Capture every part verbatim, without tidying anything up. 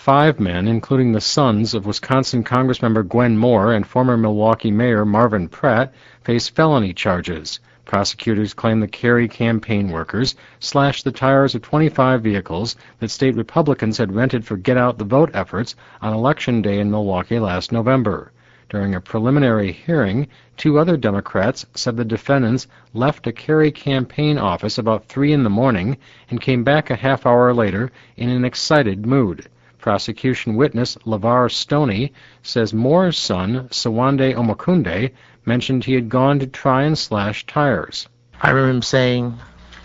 five men, including the sons of Wisconsin Congressmember Gwen Moore and former Milwaukee Mayor Marvin Pratt, face felony charges. Prosecutors claim the Kerry campaign workers slashed the tires of twenty-five vehicles that state Republicans had rented for get-out-the-vote efforts on Election Day in Milwaukee last November. During a preliminary hearing, two other Democrats said the defendants left a Kerry campaign office about three in the morning and came back a half hour later in an excited mood. Prosecution witness LeVar Stoney says Moore's son, Sawande Omokunde, mentioned he had gone to try and slash tires. I remember him saying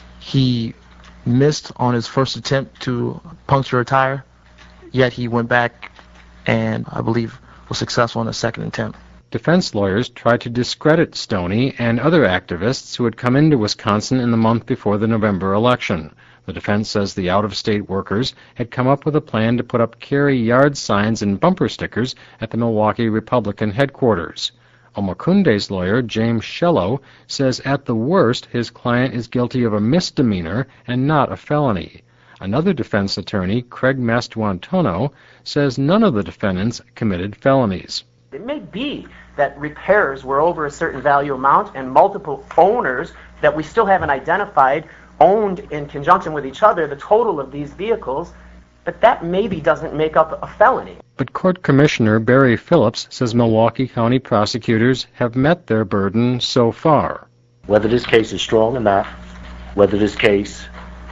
he missed on his first attempt to puncture a tire, yet he went back and, I believe, was successful in the second attempt. Defense lawyers tried to discredit Stoney and other activists who had come into Wisconsin in the month before the November election. The defense says the out-of-state workers had come up with a plan to put up Kerry yard signs and bumper stickers at the Milwaukee Republican headquarters. Omokunde's lawyer, James Shello, says at the worst his client is guilty of a misdemeanor and not a felony. Another defense attorney, Craig Mastuantono, says none of the defendants committed felonies. It may be that repairs were over a certain value amount and multiple owners that we still haven't identified owned in conjunction with each other the total of these vehicles, but that maybe doesn't make up a felony. But Court Commissioner Barry Phillips says Milwaukee County prosecutors have met their burden so far. Whether this case is strong or not, whether this case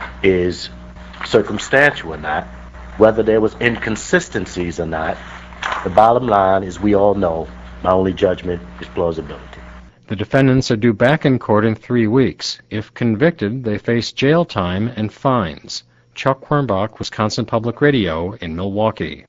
is circumstantial or not, whether there was inconsistencies or not, the bottom line is we all know my only judgment is plausibility. The defendants are due back in court in three weeks. If convicted, they face jail time and fines. Chuck Quirmbach, Wisconsin Public Radio in Milwaukee.